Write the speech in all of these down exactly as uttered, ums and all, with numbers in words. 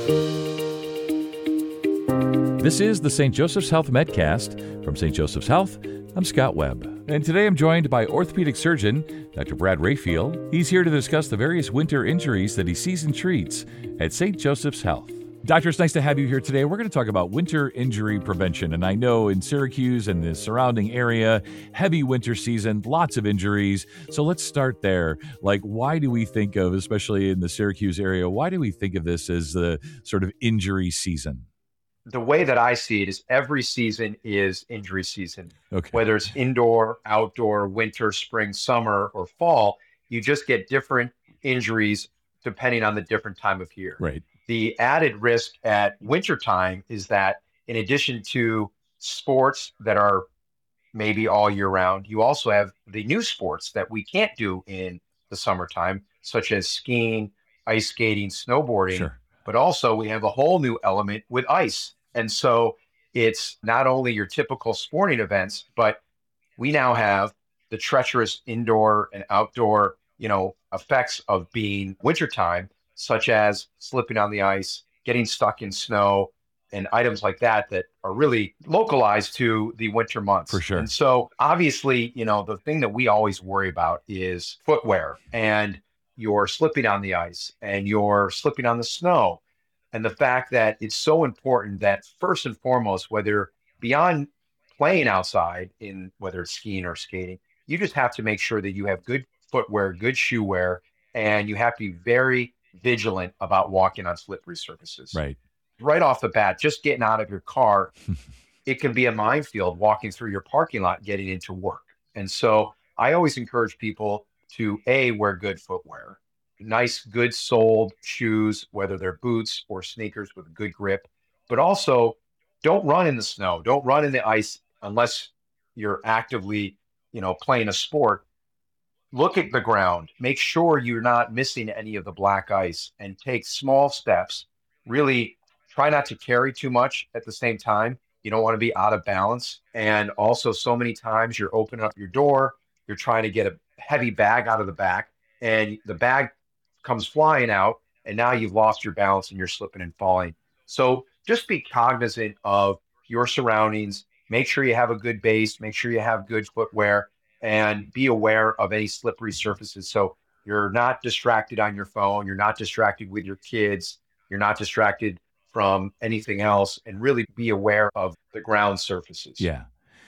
This is the Saint Joseph's Health Medcast. From Saint Joseph's Health, I'm Scott Webb. And today I'm joined by orthopedic surgeon, Doctor Brad Rayfield. He's here to discuss the various winter injuries that he sees and treats at Saint Joseph's Health. Doctor, it's nice to have you here today. We're going to talk about winter injury prevention. And I know in Syracuse and the surrounding area, heavy winter season, lots of injuries. So let's start there. Like, why do we think of, especially in the Syracuse area, why do we think of this as the sort of injury season? The way that I see it is every season is injury season. Okay. Whether it's indoor, outdoor, winter, spring, summer, or fall, you just get different injuries depending on the different time of year. Right. The added risk at wintertime is that in addition to sports that are maybe all year round, you also have the new sports that we can't do in the summertime, such as skiing, ice skating, snowboarding. Sure. But also we have a whole new element with ice. And so it's not only your typical sporting events, but we now have the treacherous indoor and outdoor, you know, effects of being wintertime, such as slipping on the ice, getting stuck in snow, and items like that that are really localized to the winter months. For sure. And so obviously, you know, the thing that we always worry about is footwear, and you're slipping on the ice and you're slipping on the snow. And the fact that it's so important that first and foremost, whether beyond playing outside in whether it's skiing or skating, you just have to make sure that you have good footwear, good shoe wear, and you have to be very vigilant about walking on slippery surfaces. Right. Right off the bat, just getting out of your car, it can be a minefield walking through your parking lot, getting into work. And so I always encourage people to A, wear good footwear, nice, good soled shoes, whether they're boots or sneakers with a good grip, but also don't run in the snow. Don't run in the ice unless you're actively, you know, playing a sport. Look at the ground, make sure you're not missing any of the black ice, and take small steps. Really try not to carry too much at the same time. You don't want to be out of balance. And also so many times you're opening up your door, you're trying to get a heavy bag out of the back, and the bag comes flying out, and now you've lost your balance and you're slipping and falling. So just be cognizant of your surroundings. Make sure you have a good base, make sure you have good footwear, and be aware of any slippery surfaces. So you're not distracted on your phone, you're not distracted with your kids, you're not distracted from anything else, and really be aware of the ground surfaces. Yeah.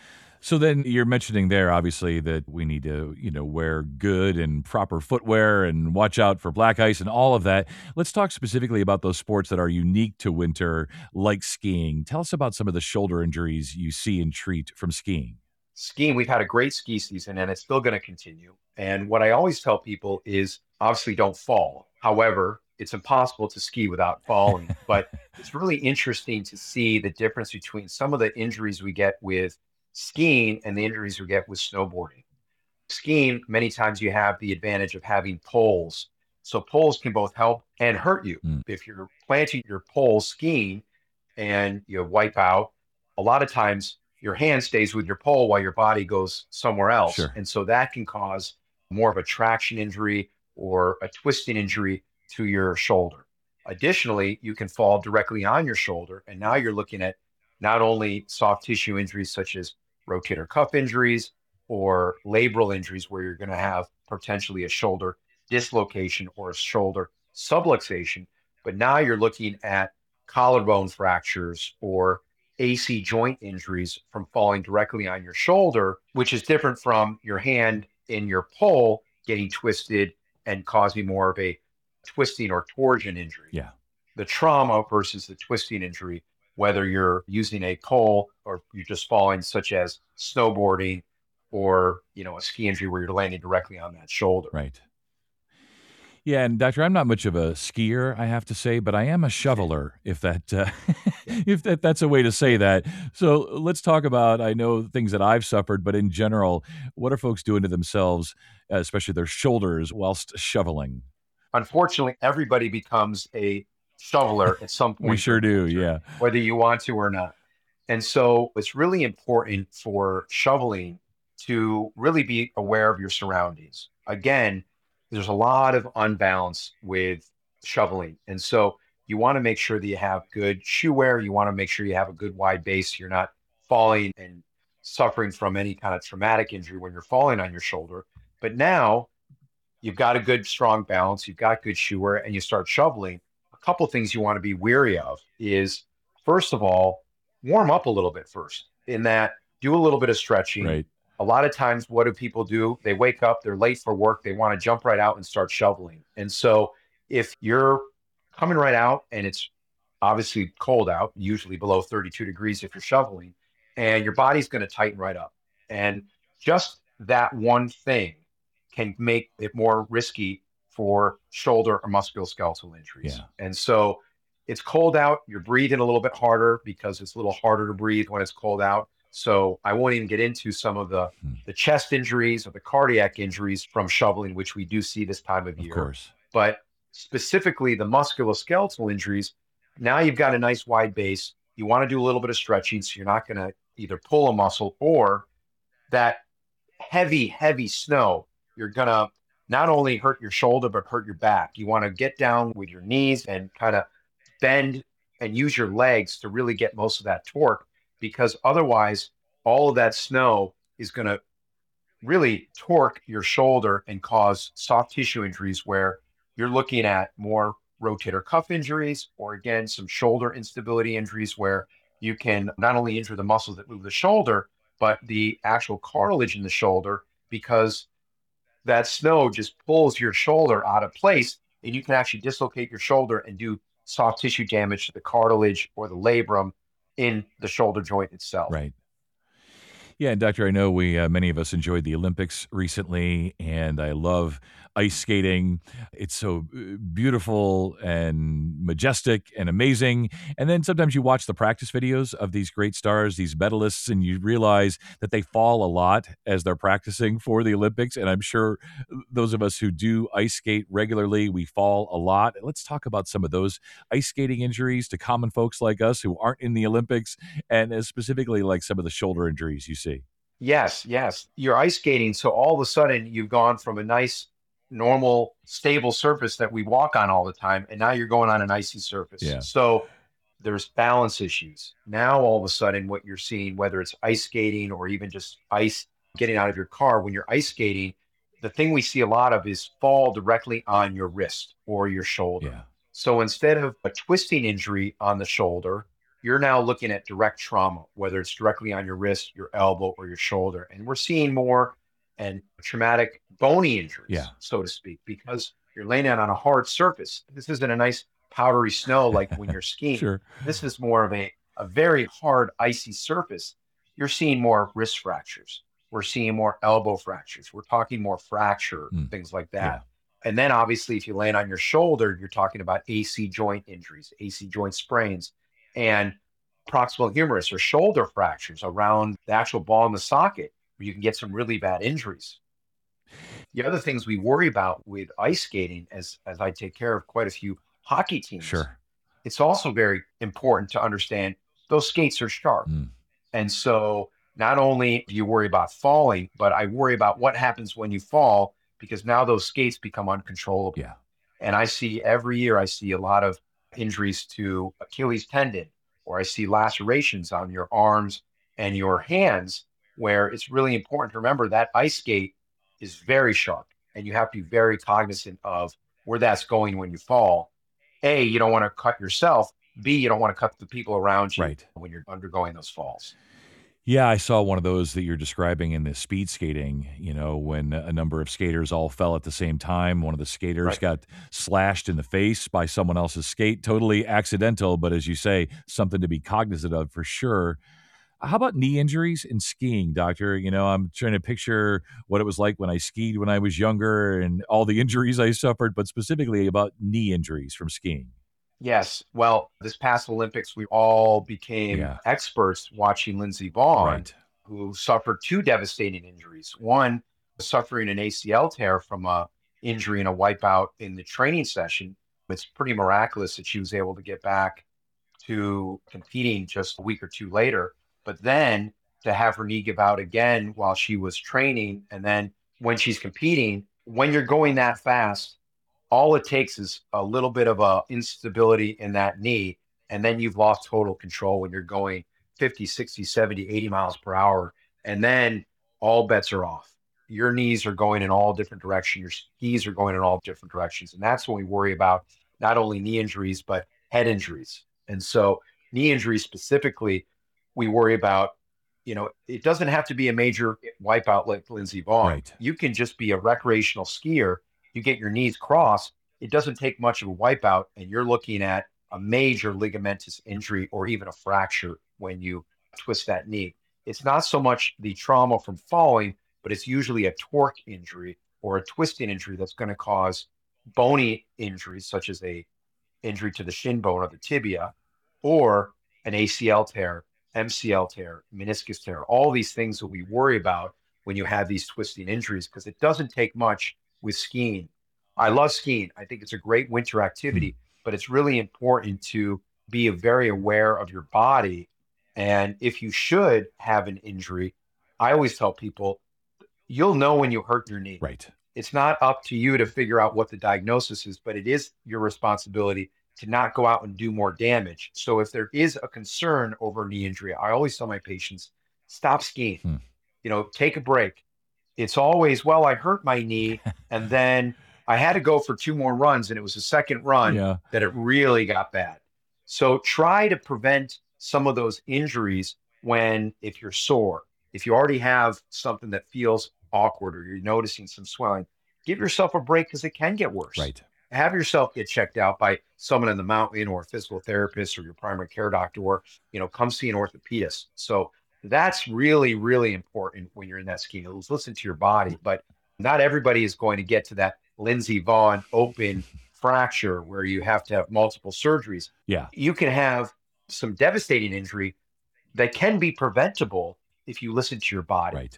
So then you're mentioning there, obviously, that we need to, you know, wear good and proper footwear and watch out for black ice and all of that. Let's talk specifically about those sports that are unique to winter, like skiing. Tell us about some of the shoulder injuries you see and treat from skiing. Skiing, we've had a great ski season and it's still going to continue. And what I always tell people is obviously don't fall. However, it's impossible to ski without falling. But it's really interesting to see the difference between some of the injuries we get with skiing and the injuries we get with snowboarding. Skiing, many times you have the advantage of having poles. So poles can both help and hurt you. Mm. If you're planting your pole skiing and you wipe out, a lot of times your hand stays with your pole while your body goes somewhere else. Sure. And so that can cause more of a traction injury or a twisting injury to your shoulder. Additionally, you can fall directly on your shoulder. And now you're looking at not only soft tissue injuries such as rotator cuff injuries or labral injuries, where you're going to have potentially a shoulder dislocation or a shoulder subluxation, but now you're looking at collarbone fractures or A C joint injuries from falling directly on your shoulder, which is different from your hand in your pole getting twisted and causing more of a twisting or torsion injury. Yeah. The trauma versus the twisting injury, whether you're using a pole or you're just falling, such as snowboarding or, you know, a ski injury where you're landing directly on that shoulder. Right. Yeah, and Doctor, I'm not much of a skier, I have to say, but I am a shoveler, if that uh, if that, that's a way to say that. So let's talk about, I know things that I've suffered, but in general, what are folks doing to themselves, uh, especially their shoulders, whilst shoveling? Unfortunately, everybody becomes a shoveler at some point. We sure do, yeah. Whether you want to or not. And so it's really important for shoveling to really be aware of your surroundings. Again, there's a lot of unbalance with shoveling. And so you want to make sure that you have good shoe wear. You want to make sure you have a good wide base. You're not falling and suffering from any kind of traumatic injury when you're falling on your shoulder. But now you've got a good, strong balance. You've got good shoe wear, and you start shoveling. A couple of things you want to be wary of is, first of all, warm up a little bit first, in that do a little bit of stretching. Right. A lot of times, what do people do? They wake up, they're late for work, they want to jump right out and start shoveling. And so if you're coming right out and it's obviously cold out, usually below thirty-two degrees if you're shoveling, and your body's going to tighten right up. And just that one thing can make it more risky for shoulder or musculoskeletal injuries. Yeah. And so it's cold out, you're breathing a little bit harder because it's a little harder to breathe when it's cold out. So I won't even get into some of the, Hmm. the chest injuries or the cardiac injuries from shoveling, which we do see this time of, Of year. course. But specifically the musculoskeletal injuries, now you've got a nice wide base. You want to do a little bit of stretching, so you're not going to either pull a muscle, or that heavy, heavy snow, you're going to not only hurt your shoulder, but hurt your back. You want to get down with your knees and kind of bend and use your legs to really get most of that torque, because otherwise all of that snow is going to really torque your shoulder and cause soft tissue injuries, where you're looking at more rotator cuff injuries, or again, some shoulder instability injuries, where you can not only injure the muscles that move the shoulder, but the actual cartilage in the shoulder, because that snow just pulls your shoulder out of place, and you can actually dislocate your shoulder and do soft tissue damage to the cartilage or the labrum in the shoulder joint itself. Right. Yeah, and Doctor, I know we uh, many of us enjoyed the Olympics recently, and I love ice skating. It's so uh, beautiful and majestic and amazing. And then sometimes you watch the practice videos of these great stars, these medalists, and you realize that they fall a lot as they're practicing for the Olympics. And I'm sure those of us who do ice skate regularly, we fall a lot. Let's talk about some of those ice skating injuries to common folks like us who aren't in the Olympics, and uh, specifically like some of the shoulder injuries you see. Yes, yes. You're ice skating, so all of a sudden you've gone from a nice, normal, stable surface that we walk on all the time, and now you're going on an icy surface. Yeah. So there's balance issues. Now all of a sudden what you're seeing, whether it's ice skating or even just ice getting out of your car, when you're ice skating, the thing we see a lot of is fall directly on your wrist or your shoulder. Yeah. So instead of a twisting injury on the shoulder, you're now looking at direct trauma, whether it's directly on your wrist, your elbow, or your shoulder. And we're seeing more and traumatic bony injuries, Yeah. so to speak, because you're laying out on a hard surface. This isn't a nice powdery snow like when you're skiing. Sure. This is more of a, a very hard, icy surface. You're seeing more wrist fractures. We're seeing more elbow fractures. We're talking more fracture, Mm. things like that. Yeah. And then obviously, if you land on your shoulder, you're talking about A C joint injuries, A C joint sprains, and proximal humerus or shoulder fractures around the actual ball in the socket, where you can get some really bad injuries. The other things we worry about with ice skating, as, as I take care of quite a few hockey teams, Sure. it's also very important to understand those skates are sharp. Mm. And so not only do you worry about falling, but I worry about what happens when you fall, because now those skates become uncontrollable. Yeah. And I see every year, I see a lot of injuries to Achilles tendon, or I see lacerations on your arms and your hands, where it's really important to remember that ice skate is very sharp, and you have to be very cognizant of where that's going when you fall. A, you don't want to cut yourself. B, you don't want to cut the people around you Right. when you're undergoing those falls. Yeah, I saw one of those that you're describing in the speed skating, you know, when a number of skaters all fell at the same time. One of the skaters Right. got slashed in the face by someone else's skate, totally accidental, but as you say, something to be cognizant of for sure. How about knee injuries in skiing, Doctor? You know, I'm trying to picture what it was like when I skied when I was younger and all the injuries I suffered, but specifically about knee injuries from skiing. Yes. Well, this past Olympics, we all became Yeah. experts watching Lindsey Vonn, Right. who suffered two devastating injuries. One, suffering an A C L tear from a injury in a wipeout in the training session. It's pretty miraculous that she was able to get back to competing just a week or two later. But then to have her knee give out again while she was training, and then when she's competing, when you're going that fast, all it takes is a little bit of a instability in that knee, and then you've lost total control when you're going fifty, sixty, seventy, eighty miles per hour. And then all bets are off. Your knees are going in all different directions. Your skis are going in all different directions. And that's when we worry about not only knee injuries, but head injuries. And so knee injuries specifically, we worry about, you know, it doesn't have to be a major wipeout like Lindsey Vonn. Right. You can just be a recreational skier. You get your knees crossed. It doesn't take much of a wipeout, and you're looking at a major ligamentous injury or even a fracture when you twist that knee. It's not so much the trauma from falling, but it's usually a torque injury or a twisting injury that's going to cause bony injuries, such as a injury to the shin bone or the tibia, or an A C L tear, M C L tear, meniscus tear, all these things that we worry about when you have these twisting injuries, because it doesn't take much with skiing. I love skiing. I think it's a great winter activity, but it's really important to be very aware of your body. And if you should have an injury, I always tell people, you'll know when you hurt your knee. Right. It's not up to you to figure out what the diagnosis is, but it is your responsibility to not go out and do more damage. So if there is a concern over knee injury, I always tell my patients, stop skiing. Hmm. You know, take a break. It's always, well, I hurt my knee and then I had to go for two more runs, and it was the second run Yeah. that it really got bad. So try to prevent some of those injuries when, if you're sore, if you already have something that feels awkward or you're noticing some swelling, give yourself a break, because it can get worse. Right. Have yourself get checked out by someone in the mountain or a physical therapist or your primary care doctor, or, you know, come see an orthopedist. So that's really, really important when you're in that skiing. Listen to your body, but not everybody is going to get to that Lindsey Vonn open fracture where you have to have multiple surgeries. Yeah. You can have some devastating injury that can be preventable if you listen to your body. Right.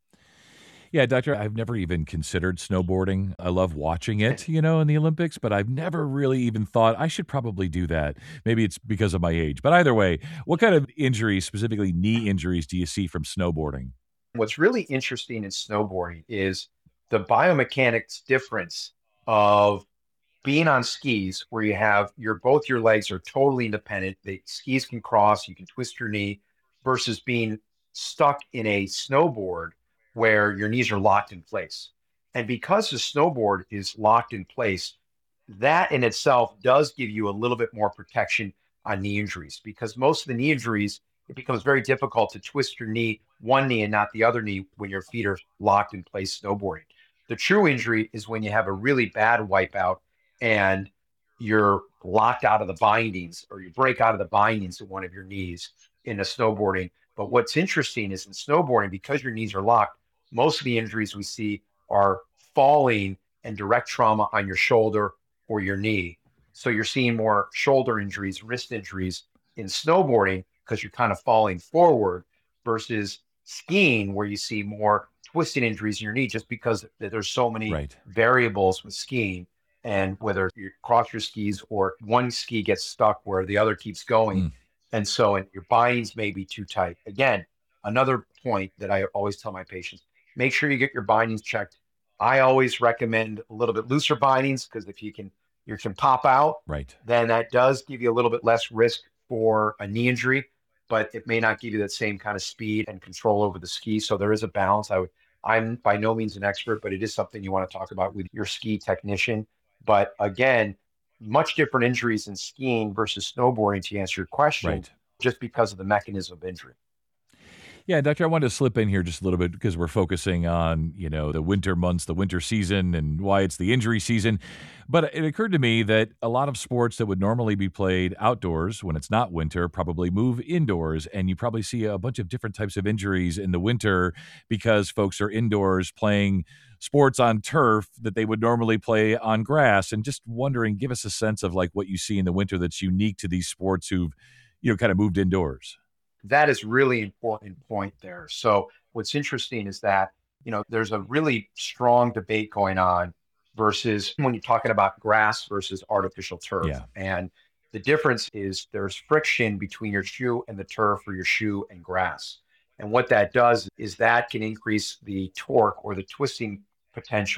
Yeah, doctor, I've never even considered snowboarding. I love watching it, you know, in the Olympics, but I've never really even thought I should probably do that. Maybe it's because of my age. But either way, what kind of injuries, specifically knee injuries, do you see from snowboarding? What's really interesting in snowboarding is the biomechanics difference of being on skis, where you have your both your legs are totally independent. The skis can cross, you can twist your knee, versus being stuck in a snowboard where your knees are locked in place. And because the snowboard is locked in place, that in itself does give you a little bit more protection on knee injuries, because most of the knee injuries, it becomes very difficult to twist your knee, one knee and not the other knee, when your feet are locked in place snowboarding. The true injury is when you have a really bad wipeout and you're locked out of the bindings, or you break out of the bindings of one of your knees in a snowboarding. But what's interesting is in snowboarding, because your knees are locked, most of the injuries we see are falling and direct trauma on your shoulder or your knee. So you're seeing more shoulder injuries, wrist injuries in snowboarding because you're kind of falling forward, versus skiing where you see more twisting injuries in your knee, just because there's so many Right. variables with skiing. And whether you cross your skis or one ski gets stuck where the other keeps going. Mm. And so and your bindings may be too tight. Again, another point that I always tell my patients, make sure you get your bindings checked. I always recommend a little bit looser bindings, because if you can you can pop out, Right. then that does give you a little bit less risk for a knee injury, but it may not give you that same kind of speed and control over the ski. So there is a balance. I would, I'm by no means an expert, but it is something you want to talk about with your ski technician. But again, much different injuries in skiing versus snowboarding, to answer your question, Right. just because of the mechanism of injury. Yeah, doctor, I wanted to slip in here just a little bit because we're focusing on, you know, the winter months, the winter season, and why it's the injury season. But it occurred to me that a lot of sports that would normally be played outdoors when it's not winter probably move indoors, and you probably see a bunch of different types of injuries in the winter because folks are indoors playing sports on turf that they would normally play on grass. And just wondering, give us a sense of like what you see in the winter that's unique to these sports who've, you know, kind of moved indoors. That is really important point there. So what's interesting is that, you know, there's a really strong debate going on versus when you're talking about grass versus artificial turf. Yeah. And the difference is there's friction between your shoe and the turf, or your shoe and grass. And what that does is that can increase the torque or the twisting potential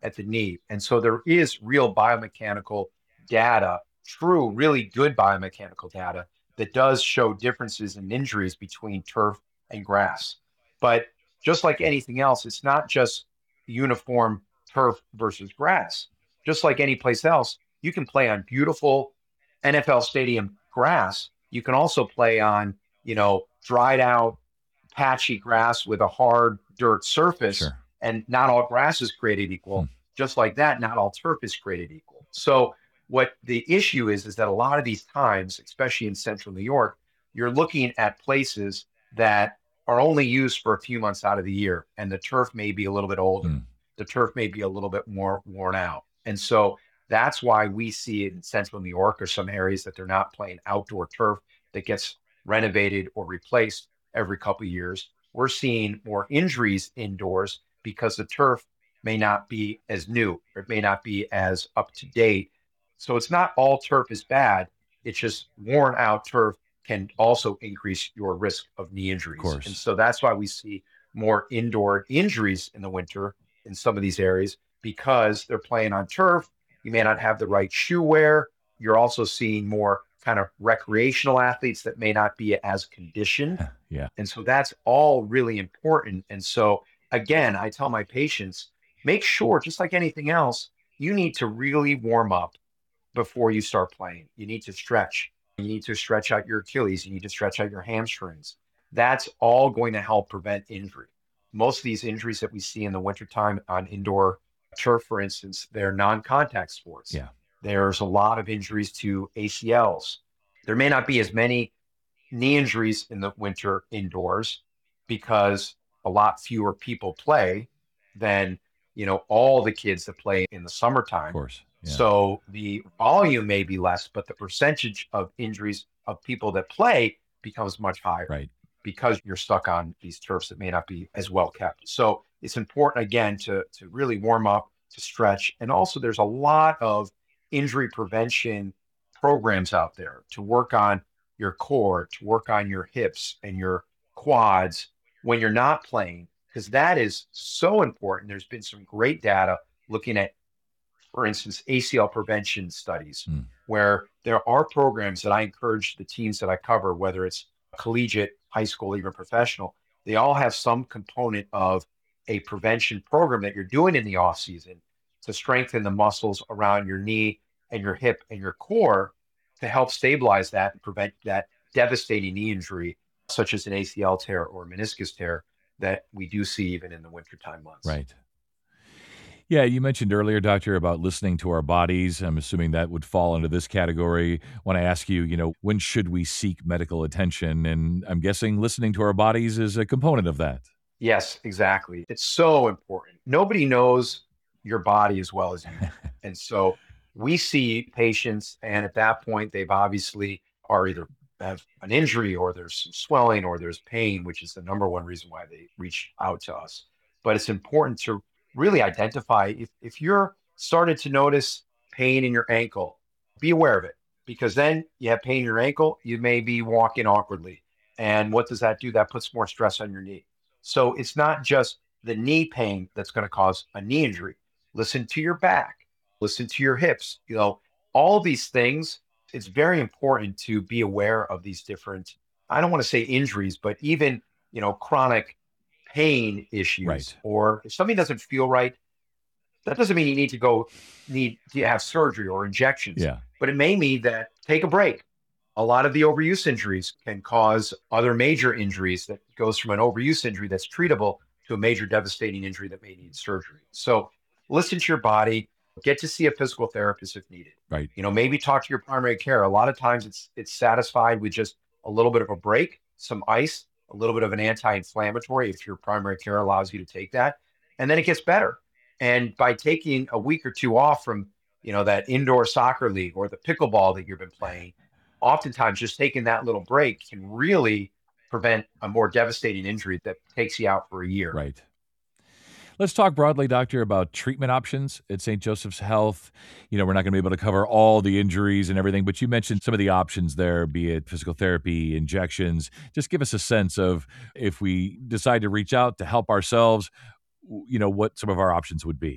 at the knee. And so there is real biomechanical data, true, really good biomechanical data that does show differences in injuries between turf and grass. But just like anything else, it's not just uniform turf versus grass. Just like any place else, you can play on beautiful N F L stadium grass. You can also play on, you know, dried out, patchy grass with a hard dirt surface. Sure. And not all grass is created equal. Hmm. Just like that, not all turf is created equal. So what the issue is, is that a lot of these times, especially in central New York, you're looking at places that are only used for a few months out of the year, and the turf may be a little bit older. Hmm. The turf may be a little bit more worn out. And so that's why we see it in central New York or some areas that they're not playing outdoor turf that gets renovated or replaced every couple of years. We're seeing more injuries indoors because the turf may not be as new, or it may not be as up to date. So it's not all turf is bad. It's just worn out turf can also increase your risk of knee injuries. Of course. And so that's why we see more indoor injuries in the winter in some of these areas, because they're playing on turf. You may not have the right shoe wear. You're also seeing more kind of recreational athletes that may not be as conditioned. Yeah. And so that's all really important. And so again, I tell my patients, make sure, just like anything else, you need to really warm up before you start playing. You need to stretch. You need to stretch out your Achilles. You need to stretch out your hamstrings. That's all going to help prevent injury. Most of these injuries that we see in the wintertime on indoor turf, for instance, they're non-contact sports. Yeah. There's a lot of injuries to A C Ls. There may not be as many knee injuries in the winter indoors because a lot fewer people play than, you know, all the kids that play in the summertime. Of course. Yeah. So the volume may be less, but the percentage of injuries of people that play becomes much higher. Right. Because you're stuck on these turfs that may not be as well kept. So it's important, again, to, to really warm up, to stretch. And also there's a lot of injury prevention programs out there to work on your core, to work on your hips and your quads when you're not playing, because that is so important. There's been some great data looking at, for instance, A C L prevention studies, mm. where there are programs that I encourage the teams that I cover, whether it's collegiate, high school, even professional, they all have some component of a prevention program that you're doing in the off season to strengthen the muscles around your knee and your hip and your core to help stabilize that and prevent that devastating knee injury, such as an A C L tear or meniscus tear that we do see even in the wintertime months. Right. Yeah, you mentioned earlier, Doctor, about listening to our bodies. I'm assuming that would fall into this category. When I ask you, you know, when should we seek medical attention? And I'm guessing listening to our bodies is a component of that. Yes, exactly. It's so important. Nobody knows your body as well as you. And so we see patients, and at that point, they've obviously are either have an injury or there's some swelling or there's pain, which is the number one reason why they reach out to us. But it's important to really identify if, if you're started to notice pain in your ankle, be aware of it, because then you have pain in your ankle, you may be walking awkwardly. And what does that do? That puts more stress on your knee. So it's not just the knee pain that's going to cause a knee injury. Listen to your back, listen to your hips, you know, all these things. It's very important to be aware of these different, I don't want to say injuries, but even, you know, chronic pain issues. Right. Or if something doesn't feel right, that doesn't mean you need to go need to have surgery or injections. Yeah. But it may mean that take a break. A lot of the overuse injuries can cause other major injuries that goes from an overuse injury that's treatable to a major devastating injury that may need surgery. So listen to your body, get to see a physical therapist if needed. Right. You know, maybe talk to your primary care. A lot of times it's it's satisfied with just a little bit of a break, some ice, a little bit of an anti-inflammatory if your primary care allows you to take that, and then it gets better. And by taking a week or two off from, you know, that indoor soccer league or the pickleball that you've been playing, oftentimes just taking that little break can really prevent a more devastating injury that takes you out for a year. Right. Let's talk broadly, Doctor, about treatment options at Saint Joseph's Health. You know, we're not going to be able to cover all the injuries and everything, but you mentioned some of the options there, be it physical therapy, injections. Just give us a sense of if we decide to reach out to help ourselves, you know, what some of our options would be.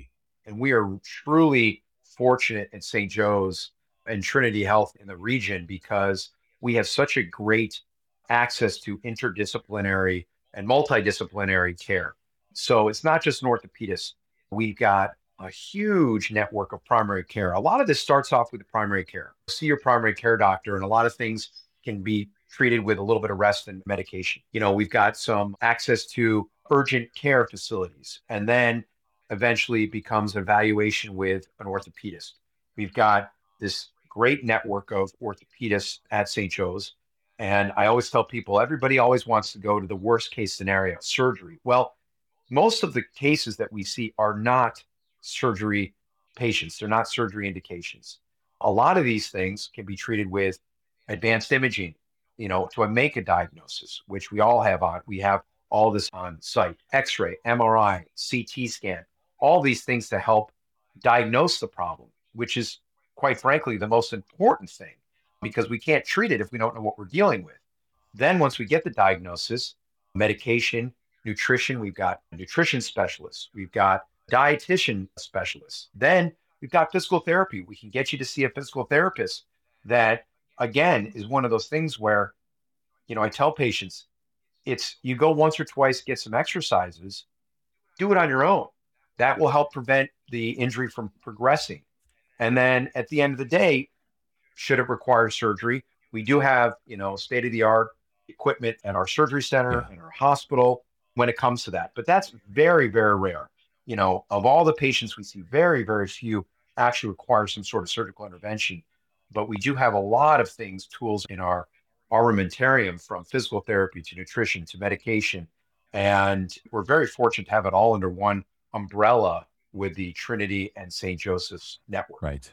And we are truly fortunate at Saint Joe's and Trinity Health in the region because we have such a great access to interdisciplinary and multidisciplinary care. So it's not just an orthopedist. We've got a huge network of primary care. A lot of this starts off with the primary care. See your primary care doctor, and a lot of things can be treated with a little bit of rest and medication. You know, we've got some access to urgent care facilities, and then eventually becomes an evaluation with an orthopedist. We've got this great network of orthopedists at Saint Joe's. And I always tell people, everybody always wants to go to the worst case scenario, surgery. Well, most of the cases that we see are not surgery patients. They're not surgery indications. A lot of these things can be treated with advanced imaging, you know, to make a diagnosis, which we all have on. We have all this on site, X-ray, M R I, C T scan, all these things to help diagnose the problem, which is quite frankly the most important thing because we can't treat it if we don't know what we're dealing with. Then once we get the diagnosis, medication, nutrition, we've got nutrition specialists, we've got dietitian specialists. Then we've got physical therapy. We can get you to see a physical therapist that, again, is one of those things where, you know, I tell patients, it's you go once or twice, get some exercises, do it on your own. That will help prevent the injury from progressing. And then at the end of the day, should it require surgery, we do have, you know, state-of-the-art equipment at our surgery center Yeah. and our hospital when it comes to that. But that's very, very rare. You know, of all the patients we see, very, very few actually require some sort of surgical intervention. But we do have a lot of things, tools in our armamentarium, from physical therapy to nutrition to medication. And we're very fortunate to have it all under one umbrella with the Trinity and Saint Joseph's network. Right.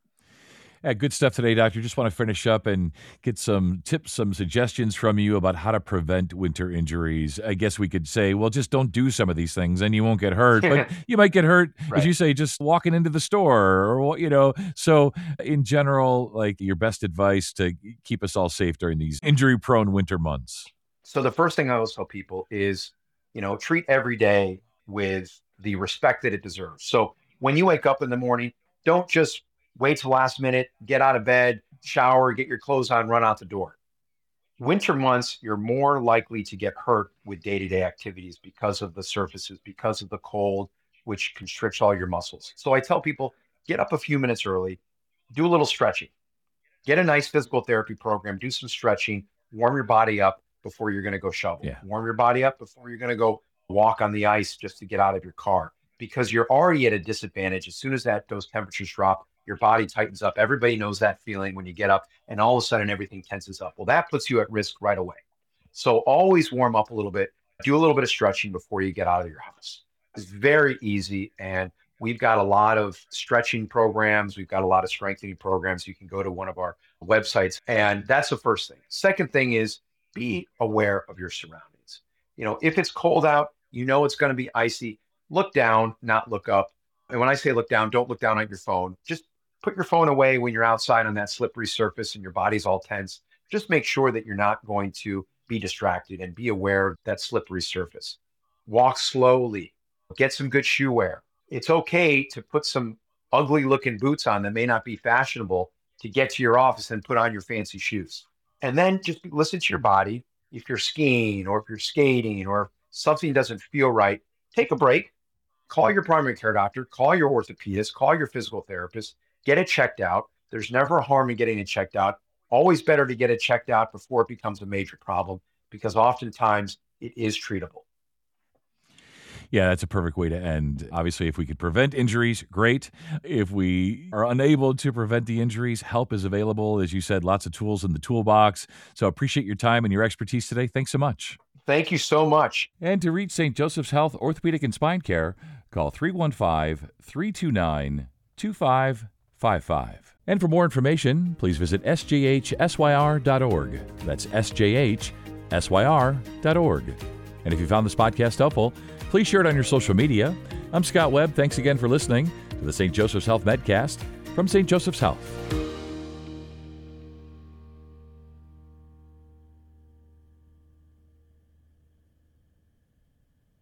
Yeah, good stuff today, Doctor. Just want to finish up and get some tips, some suggestions from you about how to prevent winter injuries. I guess we could say, well, just don't do some of these things and you won't get hurt, but you might get hurt, Right. as you say, just walking into the store or, you know. So in general, like your best advice to keep us all safe during these injury-prone winter months. So the first thing I always tell people is, you know, treat every day with the respect that it deserves. So when you wake up in the morning, don't just wait till last minute, get out of bed, shower, get your clothes on, run out the door. Winter months, you're more likely to get hurt with day-to-day activities because of the surfaces, because of the cold, which constricts all your muscles. So I tell people, get up a few minutes early, do a little stretching, get a nice physical therapy program, do some stretching, warm your body up before you're going to go shovel. Yeah. Warm your body up before you're going to go walk on the ice just to get out of your car, because you're already at a disadvantage. As soon as that those temperatures drop, your body tightens up. Everybody knows that feeling when you get up and all of a sudden everything tenses up. Well, that puts you at risk right away. So always warm up a little bit, do a little bit of stretching before you get out of your house. It's very easy. And we've got a lot of stretching programs. We've got a lot of strengthening programs. You can go to one of our websites, and that's the first thing. Second thing is be aware of your surroundings. You know, if it's cold out, you know it's going to be icy. Look down, not look up. And when I say look down, don't look down at your phone. Just put your phone away when you're outside on that slippery surface and your body's all tense. Just make sure that you're not going to be distracted and be aware of that slippery surface. Walk slowly. Get some good shoe wear. It's okay to put some ugly looking boots on that may not be fashionable to get to your office and put on your fancy shoes. And then just listen to your body. If you're skiing or if you're skating or if something doesn't feel right, take a break. Call your primary care doctor, call your orthopedist, call your physical therapist, get it checked out. There's never harm in getting it checked out. Always better to get it checked out before it becomes a major problem, because oftentimes it is treatable. Yeah, that's a perfect way to end. Obviously, if we could prevent injuries, great. If we are unable to prevent the injuries, help is available. As you said, lots of tools in the toolbox. So appreciate your time and your expertise today. Thanks so much. Thank you so much. And to reach Saint Joseph's Health Orthopedic and Spine Care, call three one five, three two nine, two five five five. And for more information, please visit S J H S Y R dot org. That's S J H S Y R dot org. And if you found this podcast helpful, please share it on your social media. I'm Scott Webb. Thanks again for listening to the Saint Joseph's Health Medcast from Saint Joseph's Health.